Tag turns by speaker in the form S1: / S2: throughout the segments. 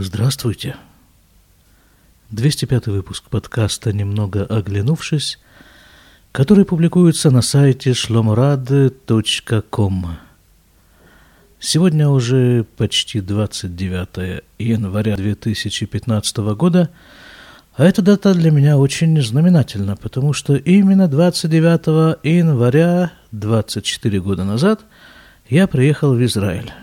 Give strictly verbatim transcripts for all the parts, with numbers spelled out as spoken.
S1: Здравствуйте. двести пятый выпуск подкаста «Немного оглянувшись», который публикуется на сайте шломорады точка ком. Сегодня уже почти двадцать девятое января две тысячи пятнадцатого года, а эта дата для меня очень знаменательна, потому что именно двадцать девятого января двадцать четыре года назад я приехал в Израиль.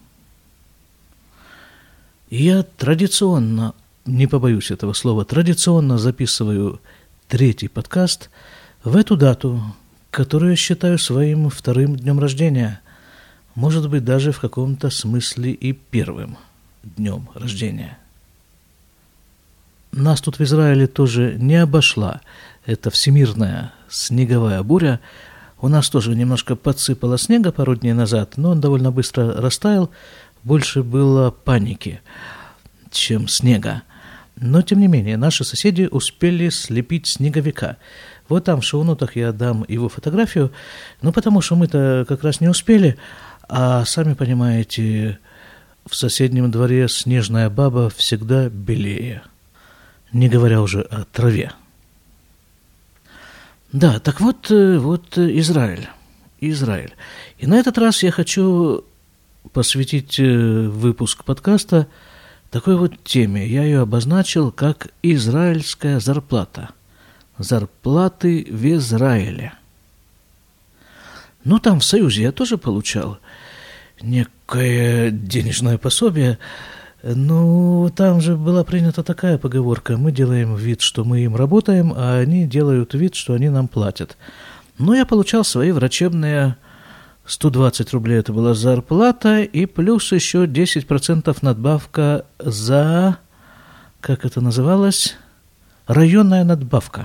S1: Я традиционно, не побоюсь этого слова, традиционно записываю третий подкаст в эту дату, которую я считаю своим вторым днем рождения, может быть, даже в каком-то смысле и первым днем рождения. Нас тут в Израиле тоже не обошла эта всемирная снеговая буря. У нас тоже немножко подсыпало снега пару дней назад, но он довольно быстро растаял. Больше было паники, чем снега. Но, тем не менее, наши соседи успели слепить снеговика. Вот там в шоу-нотах я дам его фотографию, ну, потому что мы-то как раз не успели, а, сами понимаете, в соседнем дворе снежная баба всегда белее, не говоря уже о траве. Да, так вот, вот Израиль, Израиль. И на этот раз я хочу посвятить выпуск подкаста такой вот теме. Я ее обозначил как «Израильская зарплата». Зарплаты в Израиле. Ну, там в Союзе я тоже получал некое денежное пособие. Ну, там же была принята такая поговорка: мы делаем вид, что мы им работаем, а они делают вид, что они нам платят. Ну, я получал свои врачебные сто двадцать рублей, это была зарплата, и плюс еще десять процентов надбавка за, как это называлось, районная надбавка.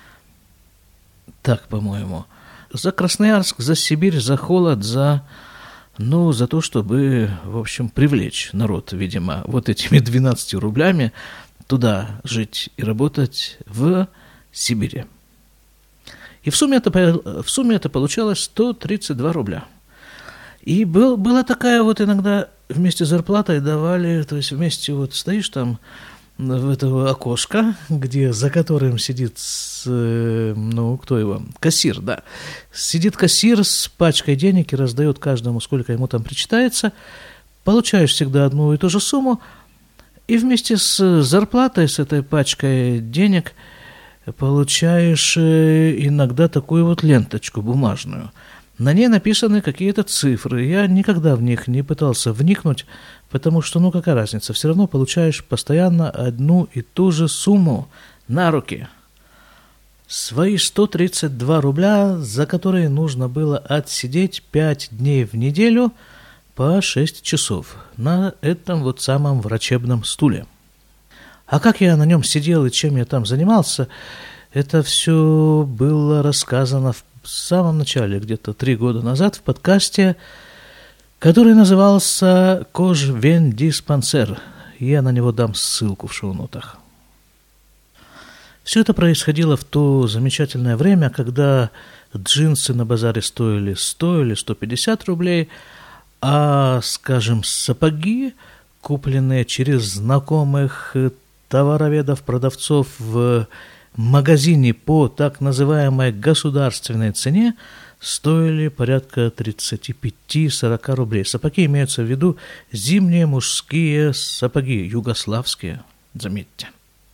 S1: Так, по-моему. За Красноярск, за Сибирь, за холод, за, ну, за то, чтобы, в общем, привлечь народ, видимо, вот этими двенадцатью рублями туда жить и работать в Сибири. И в сумме это, в сумме это получалось сто тридцать два рубля. И был, была такая вот иногда вместе с зарплатой давали, то есть вместе вот стоишь там в этого окошка, где, за которым сидит, ну, кто его, кассир, да. Сидит кассир с пачкой денег и раздает каждому, сколько ему там причитается. Получаешь всегда одну и ту же сумму. И вместе с зарплатой, с этой пачкой денег, получаешь иногда такую вот ленточку бумажную. На ней написаны какие-то цифры. Я никогда в них не пытался вникнуть, потому что, ну, какая разница, все равно получаешь постоянно одну и ту же сумму на руки. Свои сто тридцать два рубля, за которые нужно было отсидеть пять дней в неделю по шесть часов на этом вот самом врачебном стуле. А как я на нем сидел и чем я там занимался, это все было рассказано в самом начале, где-то три года назад, в подкасте, который назывался «Кожвендиспансер». Я на него дам ссылку в шоу-нотах. Все это происходило в то замечательное время, когда джинсы на базаре стоили сто или сто пятьдесят рублей, а, скажем, сапоги, купленные через знакомых товароведов, продавцов в магазине по так называемой государственной цене, стоили порядка тридцать пять - сорок рублей. Сапоги имеются в виду зимние мужские сапоги, югославские, заметьте.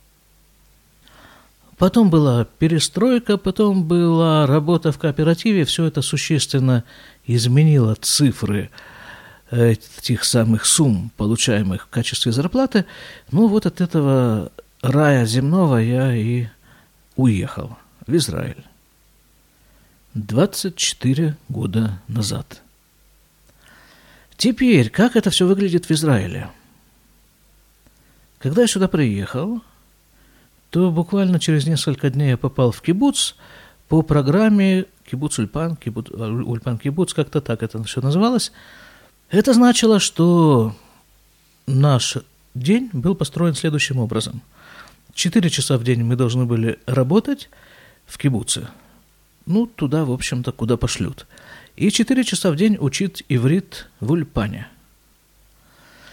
S1: Потом была перестройка, потом была работа в кооперативе, все это существенно изменило цифры этих самых сумм, получаемых в качестве зарплаты. Ну вот от этого рая земного я и уехал в Израиль двадцать четыре года назад. Теперь, как это все выглядит в Израиле? Когда я сюда приехал, то буквально через несколько дней я попал в кибуц по программе кибуц-ульпан, кибуц, ульпан-кибуц, как-то так это все называлось. Это значило, что наш день был построен следующим образом. Четыре часа в день мы должны были работать в кибуце. Ну, туда, в общем-то, куда пошлют. И четыре часа в день учить иврит в ульпане.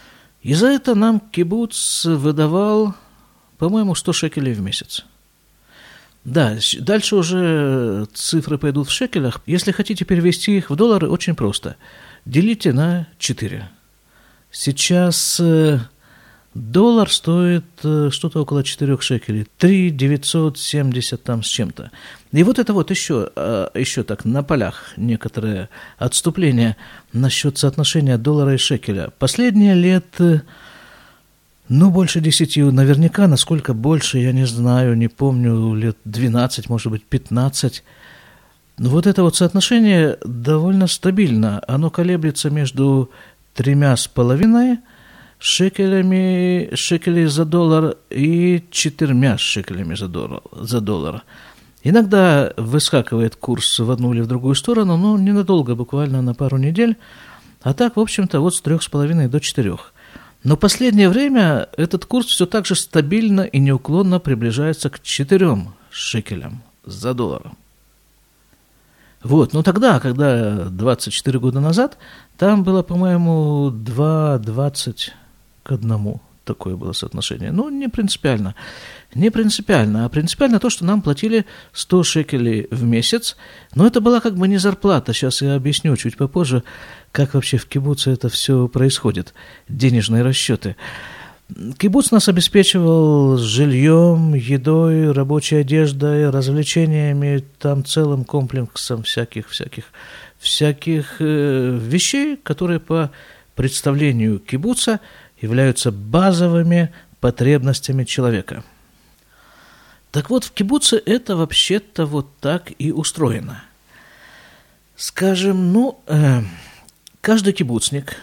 S1: И за это нам кибуц выдавал, по-моему, сто шекелей в месяц. Да, дальше уже цифры пойдут в шекелях. Если хотите перевести их в доллары, очень просто. Делите на четыре. Сейчас доллар стоит что-то около четырех шекелей. три тысячи девятьсот семьдесят там с чем-то. И вот это вот еще, еще так на полях некоторое отступление насчет соотношения доллара и шекеля. Последние лет, ну, больше десяти, наверняка, насколько больше, я не знаю, не помню, лет двенадцать, может быть, пятнадцать. Вот это вот соотношение довольно стабильно. Оно колеблется между тремя с половиной шекелями, шекелей за доллар и четырьмя шекелями за доллар, за доллар. Иногда выскакивает курс в одну или в другую сторону, но ненадолго, буквально на пару недель. А так, в общем-то, вот с трех с половиной до четырех. Но в последнее время этот курс все так же стабильно и неуклонно приближается к четырем шекелям за доллар. Вот, но тогда, когда двадцать четыре года назад, там было, по-моему, два двадцать к одному. Такое было соотношение. Ну, не принципиально. Не принципиально, а принципиально то, что нам платили сто шекелей в месяц. Но это была как бы не зарплата. Сейчас я объясню чуть попозже, как вообще в кибуце это все происходит. Денежные расчеты. Кибуц нас обеспечивал жильем, едой, рабочей одеждой, развлечениями, там целым комплексом всяких, всяких, всяких э, вещей, которые по представлению кибуца являются базовыми потребностями человека. Так вот, в кибуце это вообще-то вот так и устроено. Скажем, ну, э, каждый кибуцник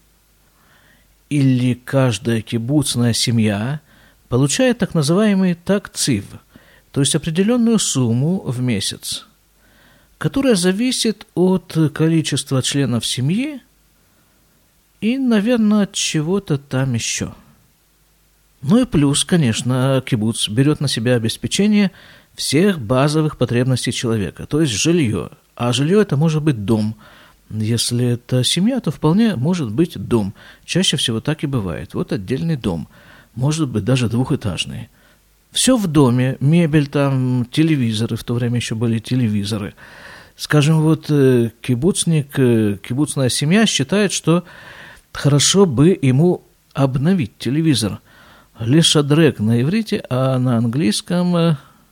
S1: или каждая кибуцная семья получает так называемый такцив, то есть определенную сумму в месяц, которая зависит от количества членов семьи и, наверное, от чего-то там еще. Ну и плюс, конечно, кибуц берет на себя обеспечение всех базовых потребностей человека, то есть жилье. А жилье это может быть дом. Если это семья, то вполне может быть дом. Чаще всего так и бывает. Вот отдельный дом, может быть даже двухэтажный. Все в доме, мебель там, телевизоры, в то время еще были телевизоры. Скажем, вот кибуцник, кибуцная семья считает, что хорошо бы ему обновить телевизор. Лешадрек на иврите, а на английском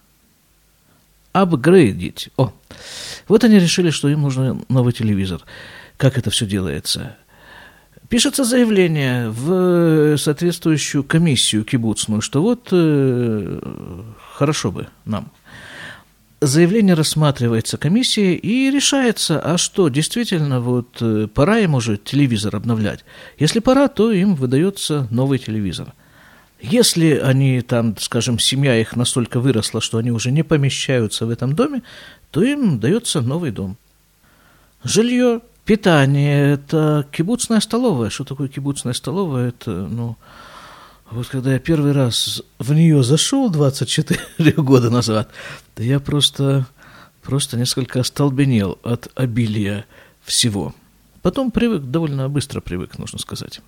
S1: апгрейдить. О, вот они решили, что им нужен новый телевизор. Как это все делается? Пишется заявление в соответствующую комиссию кибуцную, что вот э, хорошо бы нам. Заявление рассматривается комиссией и решается, а что, действительно, вот пора им уже телевизор обновлять. Если пора, то им выдается новый телевизор. Если они там, скажем, семья их настолько выросла, что они уже не помещаются в этом доме, то им дается новый дом. Жилье, питание – это кибуцная столовая. Что такое кибуцная столовая? Это, ну, вот когда я первый раз в нее зашел двадцать четыре года назад, да я просто, просто несколько остолбенел от обилия всего. Потом привык, довольно быстро привык, нужно сказать.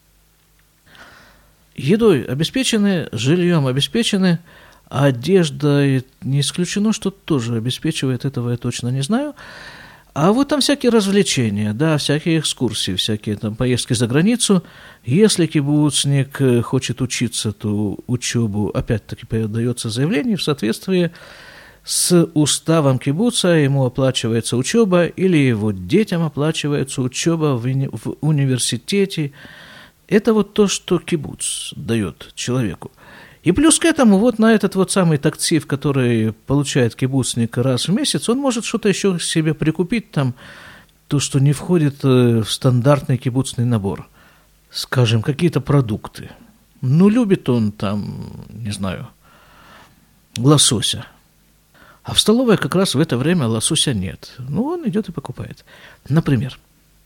S1: Едой обеспечены, жильем обеспечены, а одежда не исключено, что тоже обеспечивает, этого я точно не знаю. А вот там всякие развлечения, да, всякие экскурсии, всякие там поездки за границу. Если кибуцник хочет учиться, то учебу, опять-таки, подается заявление в соответствии с уставом кибуца, ему оплачивается учеба, или его детям оплачивается учеба в, уни- в университете. Это вот то, что кибуц дает человеку. И плюс к этому, вот на этот вот самый такцив, который получает кибуцник раз в месяц, он может что-то еще себе прикупить, там, то, что не входит в стандартный кибуцный набор. Скажем, какие-то продукты. Ну, любит он там, не знаю, лосося. А в столовой как раз в это время лосося нет. Ну, он идет и покупает. Например.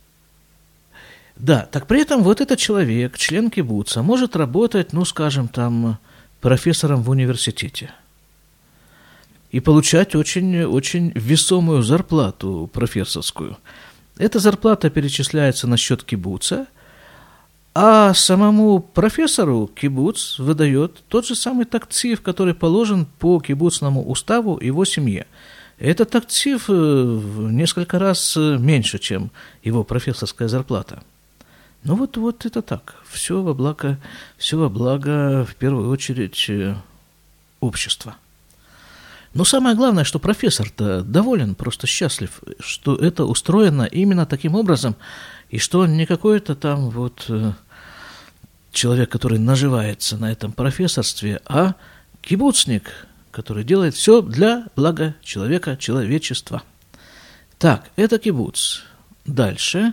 S1: Да, так при этом вот этот человек, член кибуца, может работать, ну, скажем, там, профессором в университете и получать очень, очень весомую зарплату профессорскую. Эта зарплата перечисляется на счет кибуца, А самому профессору кибуц выдает тот же самый тактив, который положен по кибуцному уставу его семье. Этот тактив в несколько раз меньше, чем его профессорская зарплата. Ну вот, вот это так. Все во благо, все во благо, в первую очередь, общества. Но самое главное, что профессор-то доволен, просто счастлив, что это устроено именно таким образом, и что он не какой-то там вот человек, который наживается на этом профессорстве, а кибуцник, который делает все для блага человека, человечества. Так, это кибуц. Дальше.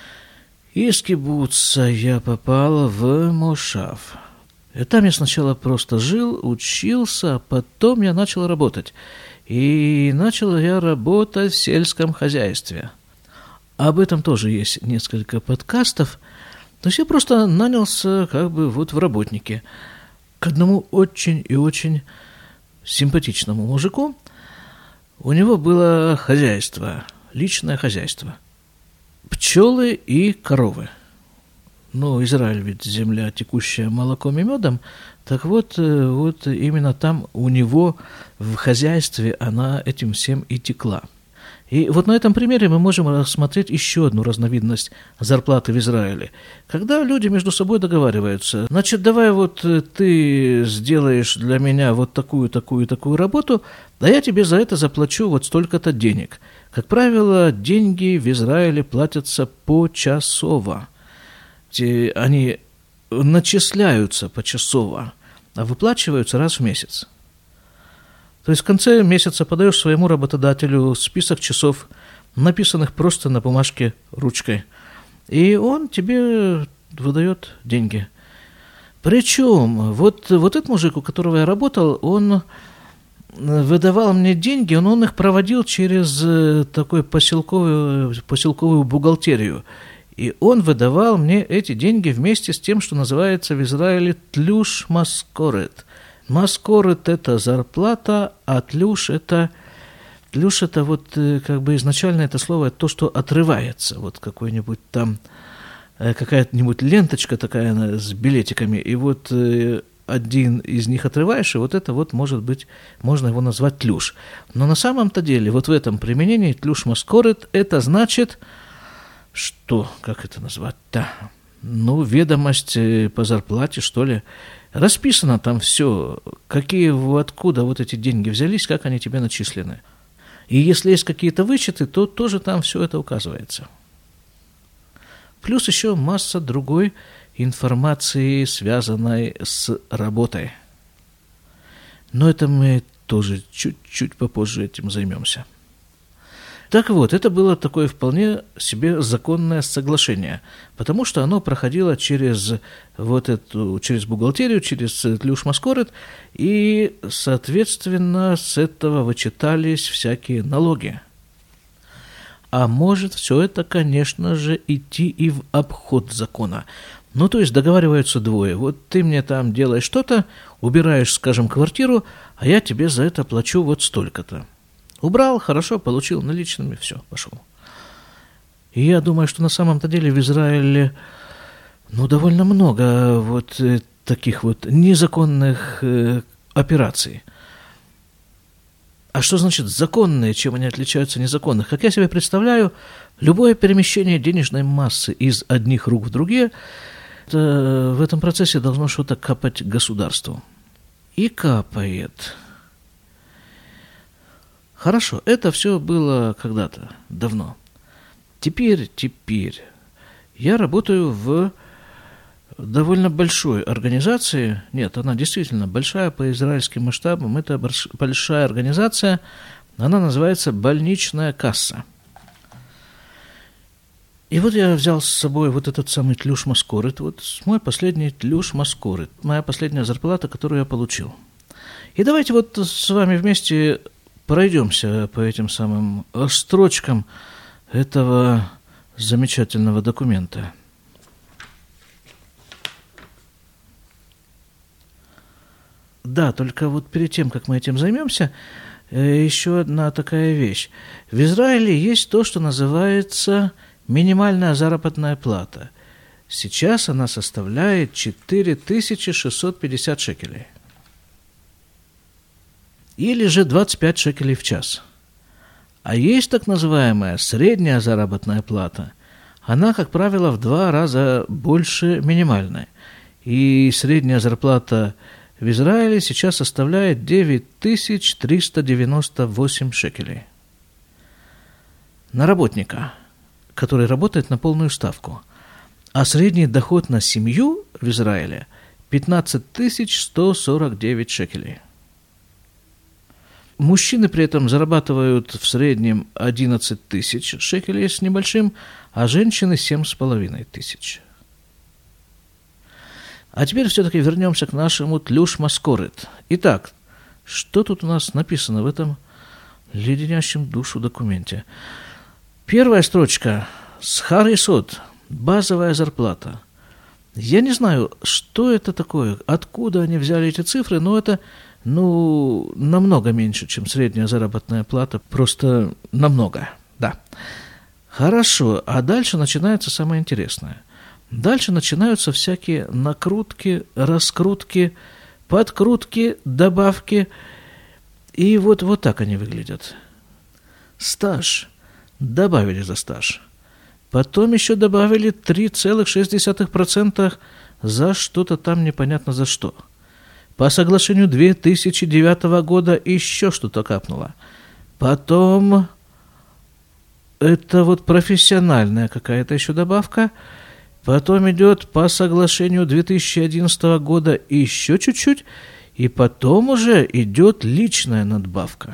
S1: Из кибуца я попал в мошав. И там я сначала просто жил, учился, а потом я начал работать. И начал я работать в сельском хозяйстве. Об этом тоже есть несколько подкастов. То есть я просто нанялся как бы вот в работники к одному очень и очень симпатичному мужику. У него было хозяйство, личное хозяйство. Пчелы и коровы. Ну, Израиль ведь земля, текущая молоком и медом. Так вот, вот именно там у него в хозяйстве она этим всем и текла. И вот на этом примере мы можем рассмотреть еще одну разновидность зарплаты в Израиле. Когда люди между собой договариваются, значит, давай вот ты сделаешь для меня вот такую, такую, такую работу, а я тебе за это заплачу вот столько-то денег. Как правило, деньги в Израиле платятся почасово. Они начисляются почасово, а выплачиваются раз в месяц. То есть в конце месяца подаешь своему работодателю список часов, написанных просто на бумажке ручкой, и он тебе выдает деньги. Причем вот, вот этот мужик, у которого я работал, он выдавал мне деньги, он, он их проводил через такую поселковую, поселковую бухгалтерию. И он выдавал мне эти деньги вместе с тем, что называется в Израиле тлюш маскорет. Маскорет – это зарплата, а тлюш – это, тлюш – это вот как бы изначально это слово, это то, что отрывается. Вот какой-нибудь там, какая-нибудь ленточка такая с билетиками, и вот один из них отрываешь, и вот это вот может быть, можно его назвать тлюш. Но на самом-то деле, вот в этом применении тлюш маскорет – это значит, что, как это назвать-то? Ну, ведомость по зарплате, что ли. Расписано там все, какие, откуда вот эти деньги взялись, как они тебе начислены. И если есть какие-то вычеты, то тоже там все это указывается. Плюс еще масса другой информации, связанной с работой. Но это мы тоже чуть-чуть попозже этим займемся. Так вот, это было такое вполне себе законное соглашение, потому что оно проходило через вот эту, через бухгалтерию, через тлюш маскорет, и, соответственно, с этого вычитались всякие налоги. А может все это, конечно же, идти и в обход закона. Ну, то есть договариваются двое. Вот ты мне там делаешь что-то, убираешь, скажем, квартиру, а я тебе за это плачу вот столько-то. Убрал, хорошо, получил наличными, все, пошел. И я думаю, что на самом-то деле в Израиле, ну, довольно много вот таких вот незаконных э, операций. А что значит законные, чем они отличаются от незаконных? Как я себе представляю, любое перемещение денежной массы из одних рук в другие, это, в этом процессе должно что-то капать государству. И капает. Хорошо, это все было когда-то, давно. Теперь, теперь я работаю в довольно большой организации. Нет, она действительно большая по израильским масштабам. Это большая организация, она называется «Больничная касса». И вот я взял с собой вот этот самый тлюш маскорет, вот мой последний тлюш маскорет, моя последняя зарплата, которую я получил. И давайте вот с вами вместе пройдемся по этим самым строчкам этого замечательного документа. Да, только вот перед тем, как мы этим займемся, еще одна такая вещь. В Израиле есть то, что называется минимальная заработная плата. Сейчас она составляет четыре тысячи шестьсот пятьдесят шекелей. Или же двадцать пять шекелей в час. А есть так называемая средняя заработная плата. Она, как правило, в два раза больше минимальной. И средняя зарплата в Израиле сейчас составляет девять тысяч триста девяносто восемь шекелей. На работника, который работает на полную ставку. А средний доход на семью в Израиле пятнадцать тысяч сто сорок девять шекелей. Мужчины при этом зарабатывают в среднем одиннадцать тысяч шекелей с небольшим, а женщины семь с половиной тысяч. А теперь все-таки вернемся к нашему тлюш маскорет. Итак, что тут у нас написано в этом леденящем душу документе? Первая строчка. Схар есод. Базовая зарплата. Я не знаю, что это такое, откуда они взяли эти цифры, но это, ну, намного меньше, чем средняя заработная плата. Просто намного, да. Хорошо, а дальше начинается самое интересное. Дальше начинаются всякие накрутки, раскрутки, подкрутки, добавки. И вот, вот так они выглядят. Стаж. Добавили за стаж. Потом еще добавили три целых шесть десятых процента за что-то там непонятно за что. По соглашению две тысячи девятого года еще что-то капнуло. Потом это вот профессиональная какая-то еще добавка. Потом идет по соглашению две тысячи одиннадцатого года еще чуть-чуть. И потом уже идет личная надбавка.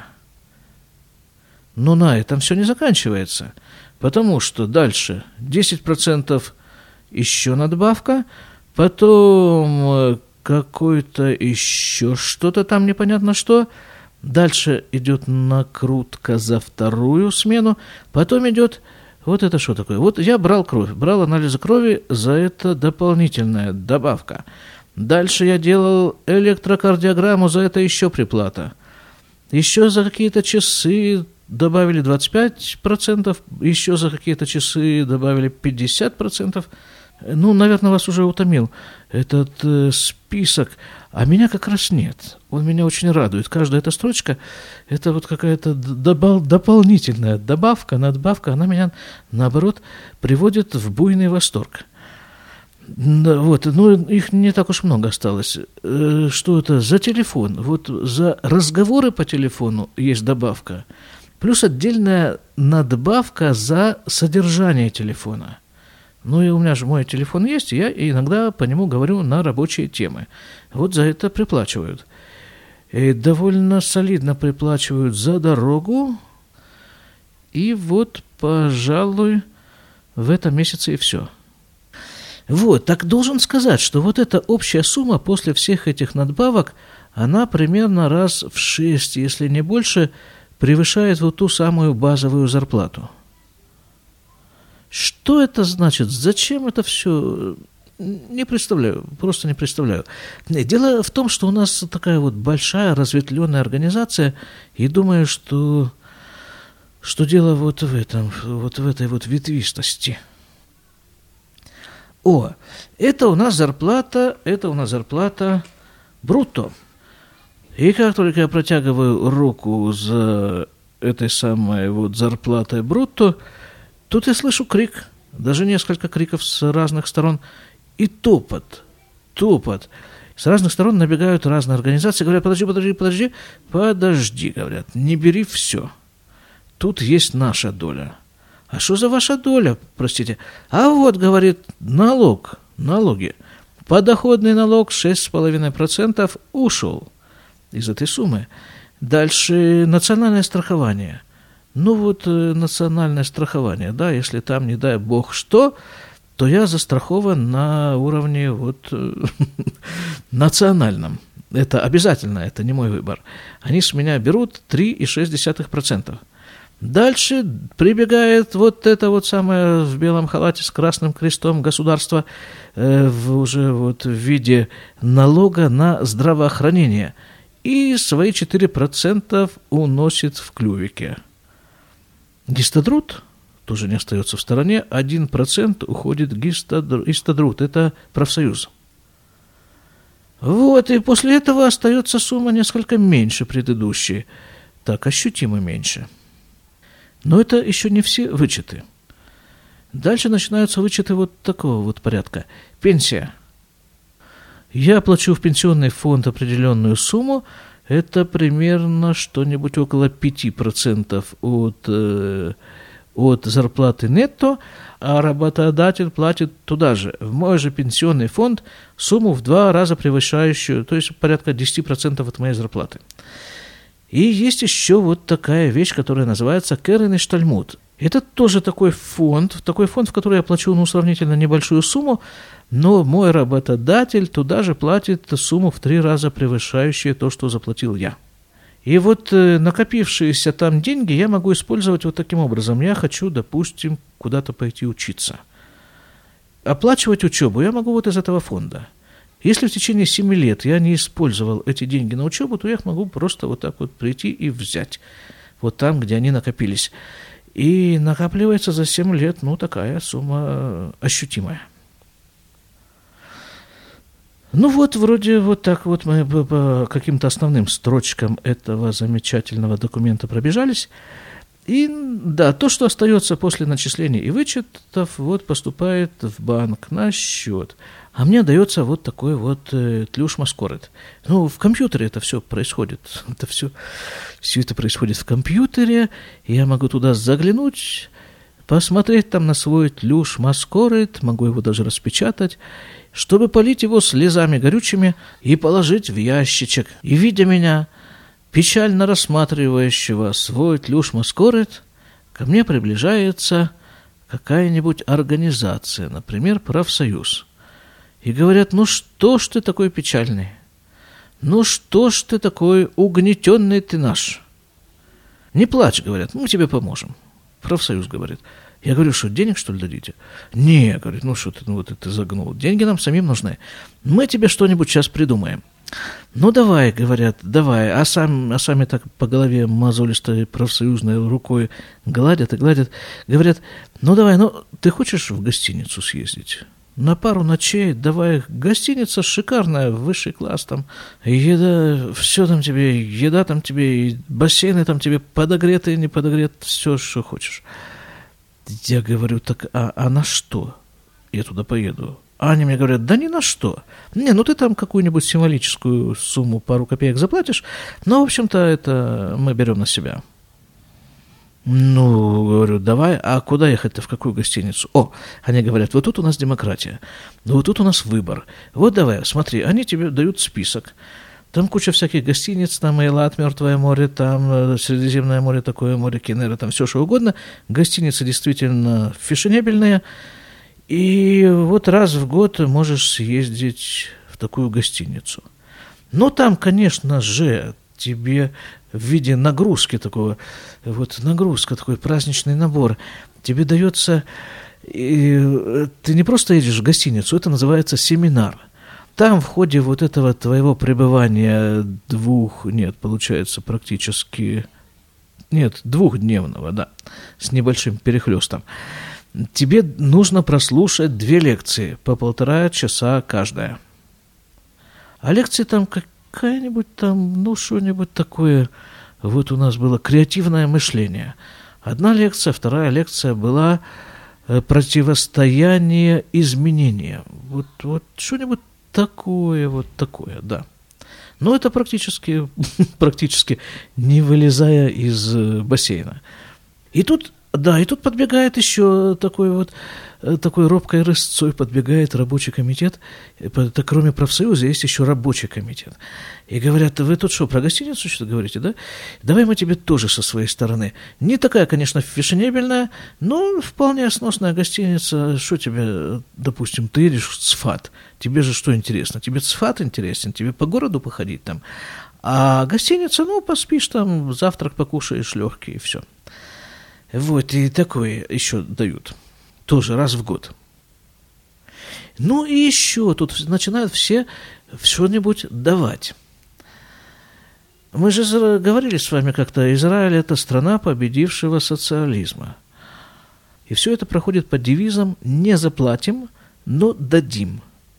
S1: Но на этом все не заканчивается. Потому что дальше десять процентов еще надбавка, потом какое-то еще что-то там непонятно что, дальше идет накрутка за вторую смену, потом идет вот это что такое. Вот я брал кровь, брал анализы крови, за это дополнительная добавка. Дальше я делал электрокардиограмму, за это еще приплата. Еще за какие-то часы добавили двадцать пять процентов, еще за какие-то часы добавили пятьдесят процентов. Ну, наверное, вас уже утомил этот э, список, а меня как раз нет. Он меня очень радует. Каждая эта строчка – это вот какая-то добав, дополнительная добавка, надбавка. Она меня, наоборот, приводит в буйный восторг. Да, вот, ну, их не так уж много осталось. Э, что это за телефон? Вот за разговоры по телефону есть добавка. Плюс отдельная надбавка за содержание телефона. Ну и у меня же мой телефон есть, и я иногда по нему говорю на рабочие темы. Вот за это приплачивают. И довольно солидно приплачивают за дорогу. И вот, пожалуй, в этом месяце и все. Вот, так должен сказать, что вот эта общая сумма после всех этих надбавок, она примерно раз в шесть, если не больше, превышает вот ту самую базовую зарплату. Что это значит? Зачем это все? Не представляю, просто не представляю. Дело в том, что у нас такая вот большая разветвленная организация, и думаю, что, что дело вот в этом, вот в этой вот ветвистости. О, это у нас зарплата, это у нас зарплата брутто. И как только я протягиваю руку за этой самой вот зарплатой брутто, тут я слышу крик, даже несколько криков с разных сторон, и топот, топот. С разных сторон набегают разные организации, говорят, подожди, подожди, подожди, подожди, говорят, не бери все. Тут есть наша доля. А что за ваша доля, простите? А вот, говорит, налог, налоги. Подоходный налог шесть целых пять десятых процента ушел из этой суммы. Дальше национальное страхование. Ну вот национальное страхование, да, если там, не дай бог что, то я застрахован на уровне вот национальном. Это обязательно, это не мой выбор. Они с меня берут три целых шесть десятых процента. Дальше прибегает вот это вот самое в белом халате с красным крестом государство э, в, уже вот в виде налога на здравоохранение. И свои четыре процента уносит в клювике. Гистадрут тоже не остается в стороне, один процент уходит в Истадрут, это профсоюз. Вот, и после этого остается сумма несколько меньше предыдущей, так, ощутимо меньше. Но это еще не все вычеты. Дальше начинаются вычеты вот такого вот порядка. Пенсия. Я плачу в пенсионный фонд определенную сумму, это примерно что-нибудь около пять процентов от, э, от зарплаты нетто, а работодатель платит туда же, в мой же пенсионный фонд, сумму в два раза превышающую, то есть порядка десять процентов от моей зарплаты. И есть еще вот такая вещь, которая называется Керен Иштальмут. Это тоже такой фонд, такой фонд, в который я плачу ну, сравнительно небольшую сумму, но мой работодатель туда же платит сумму в три раза превышающую то, что заплатил я. И вот э, накопившиеся там деньги я могу использовать вот таким образом. Я хочу, допустим, куда-то пойти учиться. Оплачивать учебу я могу вот из этого фонда. Если в течение семи лет я не использовал эти деньги на учебу, то я их могу просто вот так вот прийти и взять. Вот там, где они накопились. И накапливается за семь лет, ну, такая сумма ощутимая. Ну вот, вроде вот так вот мы по каким-то основным строчкам этого замечательного документа пробежались. И да, то, что остается после начислений и вычетов, вот поступает в банк на счет. А мне дается вот такой вот э, тлюш-маскорет. Ну, в компьютере это все происходит. Это все, все это происходит в компьютере. Я могу туда заглянуть, посмотреть там на свой тлюш-маскорет, могу его даже распечатать, чтобы полить его слезами горючими и положить в ящичек. И, видя меня, печально рассматривающего свой тлюш-маскорет, ко мне приближается какая-нибудь организация, например, профсоюз. И говорят, ну что ж ты такой печальный? Ну что ж ты такой угнетенный ты наш? Не плачь, говорят, мы тебе поможем. Профсоюз говорит. Я говорю, что, денег, что ли, дадите? Не, говорит, ну что ты, ну вот ты загнул. Деньги нам самим нужны. Мы тебе что-нибудь сейчас придумаем. Ну давай, говорят, давай. А, сам, а сами так по голове мозолистой профсоюзной рукой гладят и гладят. Говорят, ну давай, ну ты хочешь в гостиницу съездить? На пару ночей, давай, гостиница шикарная, высший класс, там, еда, все там тебе, еда там тебе, и бассейны там тебе подогретые, не подогретые, все, что хочешь. Я говорю, так, а, а на что я туда поеду? А они мне говорят, да ни на что. Не, ну ты там какую-нибудь символическую сумму, пару копеек заплатишь, но, в общем-то, это мы берем на себя. Ну, говорю, давай, а куда ехать-то, в какую гостиницу? О, они говорят, вот тут у нас демократия, вот тут у нас выбор. Вот давай, смотри, они тебе дают список. Там куча всяких гостиниц, там Эйлат, Мертвое море, там Средиземное море, такое море, Кенера, там все что угодно. Гостиницы действительно фешенебельные. И вот раз в год можешь съездить в такую гостиницу. Но там, конечно же, тебе в виде нагрузки такого, вот нагрузка, такой праздничный набор, тебе дается, и ты не просто едешь в гостиницу, это называется семинар. Там в ходе вот этого твоего пребывания двух, нет, получается практически, нет, двухдневного, да, с небольшим перехлестом, тебе нужно прослушать две лекции по полтора часа каждая. А лекции там как какая-нибудь там, ну, что-нибудь такое, вот у нас было креативное мышление. Одна лекция, вторая лекция была противостояние изменения. Вот, вот что-нибудь такое, вот такое, да. Но это практически, практически не вылезая из бассейна. И тут, да, и тут подбегает еще такой вот, такой робкой рысцой подбегает рабочий комитет. Это, кроме профсоюза есть еще рабочий комитет. И говорят, вы тут что, про гостиницу что-то говорите, да? Давай мы тебе тоже со своей стороны. Не такая, конечно, фешенебельная, но вполне сносная гостиница. Что тебе, допустим, ты едешь в Цфат. Тебе же что интересно? Тебе Цфат интересен? Тебе по городу походить там? А гостиница, ну, поспишь там, завтрак покушаешь легкий и все. Вот, и такое еще дают. Тоже раз в год. Ну и еще тут начинают все что-нибудь давать. Мы же говорили с вами как-то, Израиль – это страна победившего социализма. И все это проходит под девизом «не заплатим, но дадим».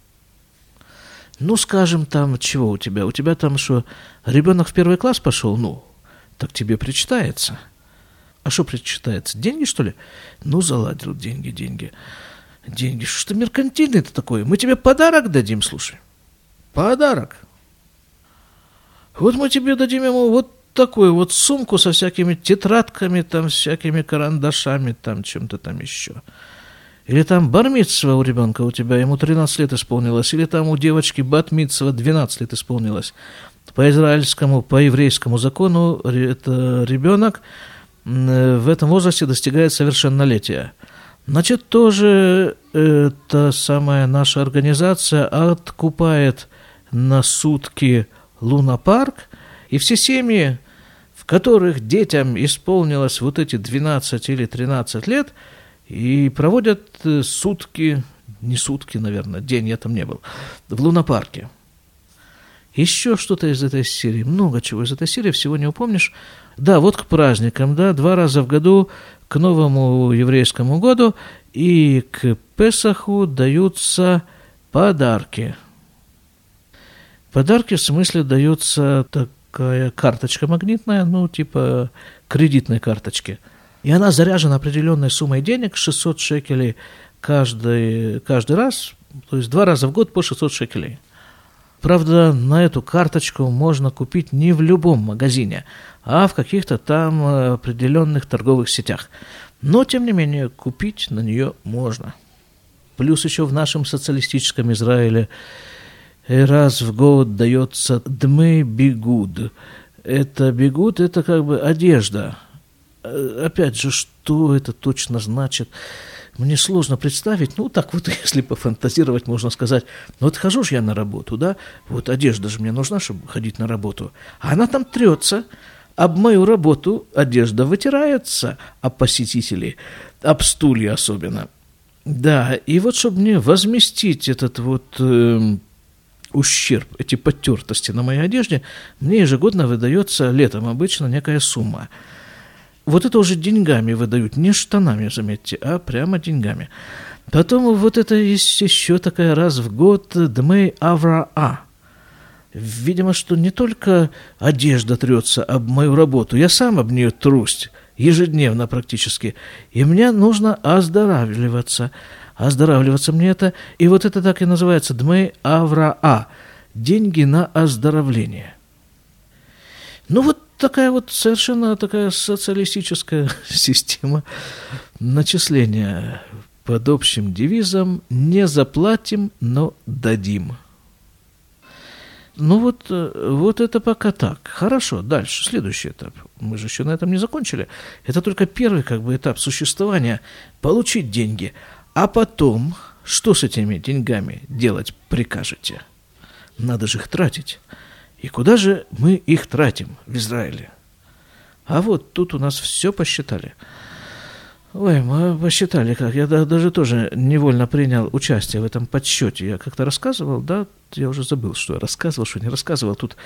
S1: Ну, скажем, там, чего у тебя? У тебя там что, ребенок в первый класс пошел? Ну, так тебе причитается. А что причитается? Деньги, что ли? Ну, заладил, деньги, деньги. Деньги. Что ж ты меркантильный-то такой? Мы тебе подарок дадим, слушай. Подарок. Вот мы тебе дадим ему вот такую вот сумку со всякими тетрадками, там, всякими карандашами, там, чем-то там еще. Или там бар-мицва у ребенка у тебя, ему тринадцать лет исполнилось, или там у девочки бат-мицва двенадцать лет исполнилось. По израильскому, по еврейскому закону это ребенок в этом возрасте достигает совершеннолетия. Значит, тоже эта самая наша организация откупает на сутки лунопарк, и все семьи, в которых детям исполнилось вот эти двенадцать или тринадцать лет, и проводят сутки, не сутки, наверное, день я там не был, в лунопарке. Еще что-то из этой серии, много чего из этой серии, всего не упомнишь. Да, вот к праздникам, да, два раза в году, к новому еврейскому году и к Песаху даются подарки. Подарки в смысле дается такая карточка магнитная, ну, типа кредитной карточки. И она заряжена определенной суммой денег, шестьсот шекелей каждый, каждый раз, то есть два раза в год по шестьсот шекелей. Правда, на эту карточку можно купить не в любом магазине, а в каких-то там определенных торговых сетях. Но, тем не менее, купить на нее можно. Плюс еще в нашем социалистическом Израиле раз в год дается дмей бигуд. Это бигуд, это как бы одежда. Опять же, что это точно значит? Мне сложно представить, ну, так вот, если пофантазировать, можно сказать, ну, вот хожу же я на работу, да, вот одежда же мне нужна, чтобы ходить на работу, а она там трется, об мою работу одежда вытирается об посетителей, об стулья особенно. Да, и вот, чтобы мне возместить этот вот э, ущерб, эти потертости на моей одежде, мне ежегодно выдается летом обычно некая сумма. Вот это уже деньгами выдают, не штанами, заметьте, а прямо деньгами. Потом вот это есть еще такая раз в год дмей авраа. Видимо, что не только одежда трется об мою работу, я сам об нее трусь ежедневно практически, и мне нужно оздоравливаться. Оздоравливаться мне это, и вот это так и называется дмей авраа, деньги на оздоровление. Ну вот такая вот совершенно такая социалистическая система начисления под общим девизом «не заплатим, но дадим». Ну вот, вот это пока так. Хорошо, дальше, следующий этап. Мы же еще на этом не закончили. Это только первый как бы этап существования – получить деньги. А потом, что с этими деньгами делать прикажете? Надо же их тратить. И куда же мы их тратим в Израиле? А вот тут у нас все посчитали. Ой, мы посчитали как. Я даже тоже невольно принял участие в этом подсчете. Я как-то рассказывал, да? Я уже забыл, что я рассказывал, что не рассказывал. Тут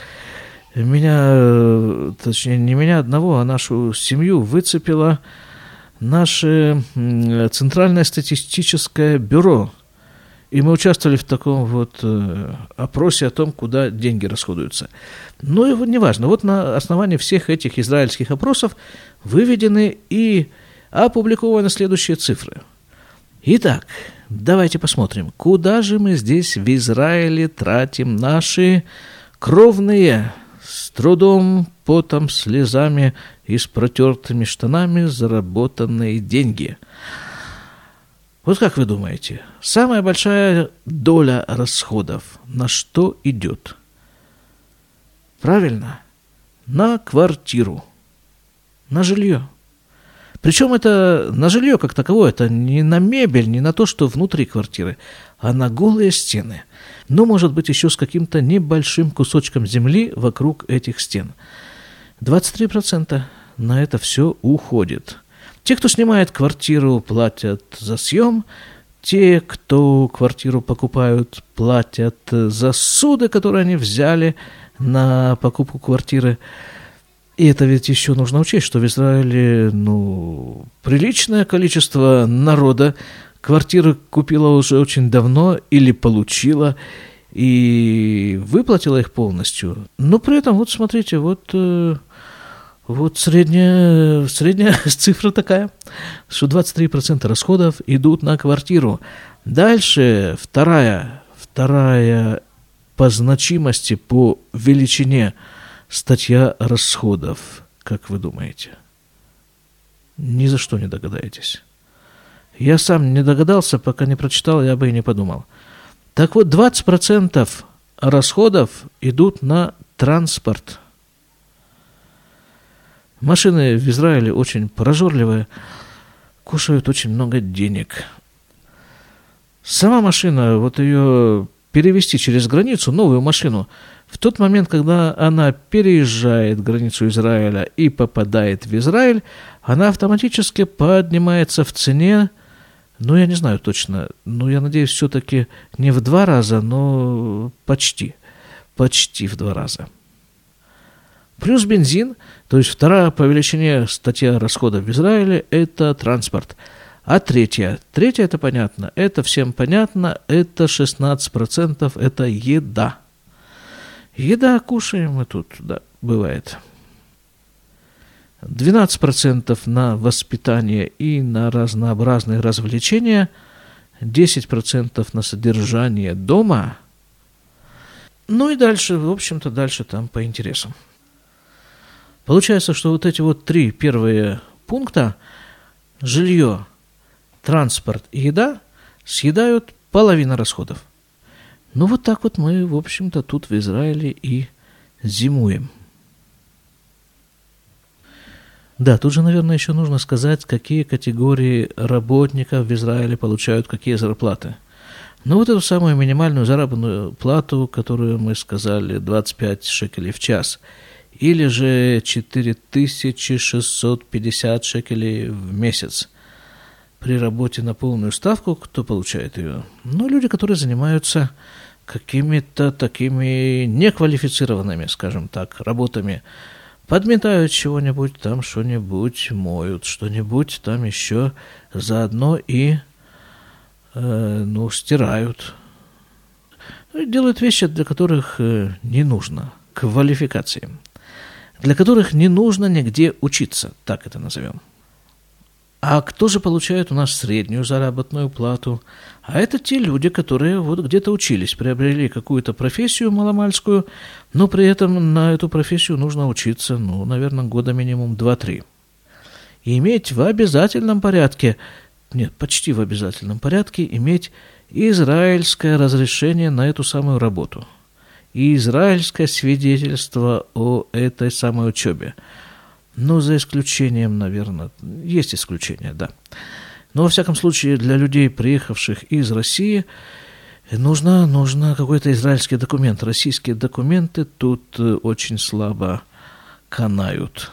S1: меня, точнее, не меня одного, а нашу семью выцепило наше Центральное статистическое бюро. И мы участвовали в таком вот э, опросе о том, куда деньги расходуются. Но его неважно. Вот на основании всех этих израильских опросов выведены и опубликованы следующие цифры. Итак, давайте посмотрим, куда же мы здесь в Израиле тратим наши кровные, с трудом, потом, слезами и с протертыми штанами заработанные деньги. Вот как вы думаете, самая большая доля расходов на что идет? Правильно, на квартиру, на жилье. Причем это на жилье как таковое, это не на мебель, не на то, что внутри квартиры, а на голые стены. Но, может быть, еще с каким-то небольшим кусочком земли вокруг этих стен. двадцать три процента на это все уходит. Те, кто снимает квартиру, платят за съем. Те, кто квартиру покупают, платят за суды, которые они взяли на покупку квартиры. И это ведь еще нужно учесть, что в Израиле, ну, приличное количество народа квартиры купила уже очень давно или получила, и выплатила их полностью. Но при этом, вот смотрите, вот, э, вот средняя, средняя цифра такая, что двадцать три процента расходов идут на квартиру. Дальше вторая, вторая по значимости, по величине статья расходов. Как вы думаете? Ни за что не догадаетесь. Я сам не догадался, пока не прочитал, я бы и не подумал. Так вот, двадцать процентов расходов идут на транспорт. Машины в Израиле очень прожорливые, кушают очень много денег. Сама машина, вот ее перевести через границу, новую машину, в тот момент, когда она переезжает границу Израиля и попадает в Израиль, она автоматически поднимается в цене. Ну, я не знаю точно, но я надеюсь, все-таки не в два раза, но почти, почти в два раза. Плюс бензин, то есть вторая по величине статья расходов в Израиле – это транспорт. А третья, третья – это понятно, это всем понятно, это шестнадцать процентов, это еда. Еда кушаем мы тут, да, бывает. двенадцать процентов на воспитание и на разнообразные развлечения, десять процентов на содержание дома, ну и дальше, в общем-то, дальше там по интересам. Получается, что вот эти вот три первые пункта, жилье, транспорт и еда, съедают половину расходов. Ну вот так вот мы, в общем-то, тут в Израиле и зимуем. Да, тут же, наверное, еще нужно сказать, какие категории работников в Израиле получают какие зарплаты. Ну, вот эту самую минимальную заработную плату, которую мы сказали, двадцать пять шекелей в час, или же четыре тысячи шестьсот пятьдесят шекелей в месяц. При работе на полную ставку кто получает ее? Ну, люди, которые занимаются какими-то такими неквалифицированными, скажем так, работами. Подметают чего-нибудь, там что-нибудь моют, что-нибудь там еще заодно и, э, ну, стирают. Делают вещи, для которых э, не нужно квалификации, для которых не нужно нигде учиться, так это назовем. А кто же получает у нас среднюю заработную плату? А это те люди, которые вот где-то учились, приобрели какую-то профессию маломальскую, но при этом на эту профессию нужно учиться, ну, наверное, года минимум два-три. И иметь в обязательном порядке, нет, почти в обязательном порядке, иметь израильское разрешение на эту самую работу. И израильское свидетельство о этой самой учебе. Ну, за исключением, наверное, есть исключения, да. Но, во всяком случае, для людей, приехавших из России, нужно, нужно какой-то израильский документ. Российские документы тут очень слабо канают.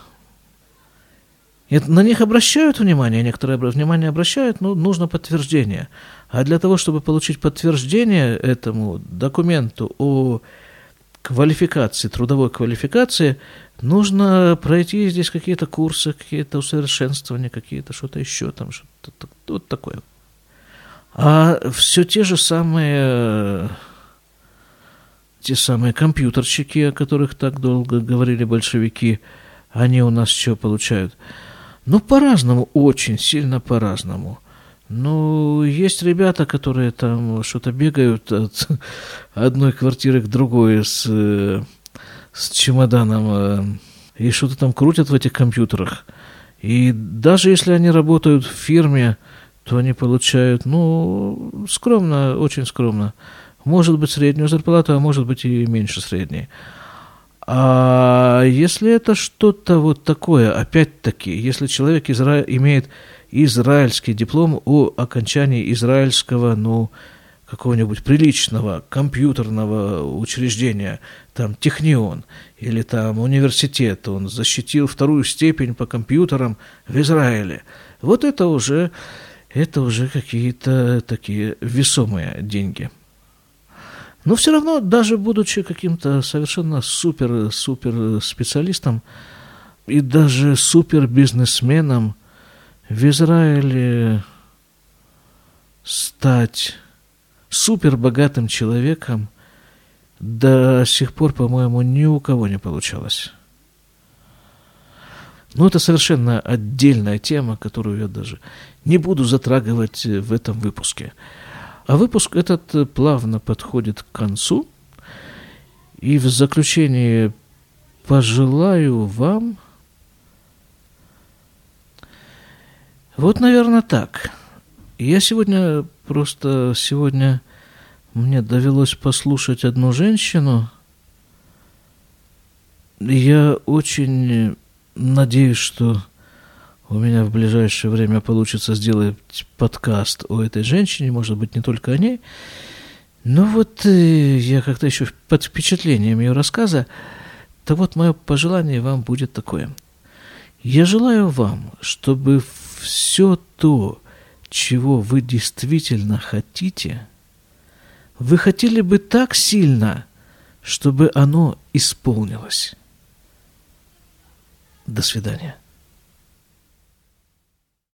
S1: И на них обращают внимание, некоторые внимание обращают, но нужно подтверждение. А для того, чтобы получить подтверждение этому документу о квалификации, трудовой квалификации, нужно пройти здесь какие-то курсы, какие-то усовершенствования, какие-то что-то еще там, что-то вот такое. А все те же самые, те самые компьютерщики, о которых так долго говорили большевики, они у нас что получают? Ну, по-разному, очень сильно по-разному. Ну, есть ребята, которые там что-то бегают от одной квартиры к другой с, с чемоданом и что-то там крутят в этих компьютерах. И даже если они работают в фирме, то они получают, ну, скромно, очень скромно. Может быть, среднюю зарплату, а может быть и меньше средней. А если это что-то вот такое, опять-таки, если человек изра... имеет израильский диплом о окончании израильского, ну, какого-нибудь приличного компьютерного учреждения, там, Технион, или там университет, он защитил вторую степень по компьютерам в Израиле, вот это уже, это уже какие-то такие весомые деньги. Но все равно, даже будучи каким-то совершенно супер-супер специалистом, и даже супербизнесменом в Израиле стать супербогатым человеком до сих пор, по-моему, ни у кого не получалось. Но это совершенно отдельная тема, которую я даже не буду затрагивать в этом выпуске. А выпуск этот плавно подходит к концу. И в заключение пожелаю вам... Вот, наверное, так. Я сегодня, просто сегодня мне довелось послушать одну женщину. Я очень надеюсь, что у меня в ближайшее время получится сделать подкаст о этой женщине, может быть, не только о ней. Но вот э, я как-то еще под впечатлением ее рассказа, то вот мое пожелание вам будет такое. Я желаю вам, чтобы все то, чего вы действительно хотите, вы хотели бы так сильно, чтобы оно исполнилось. До свидания.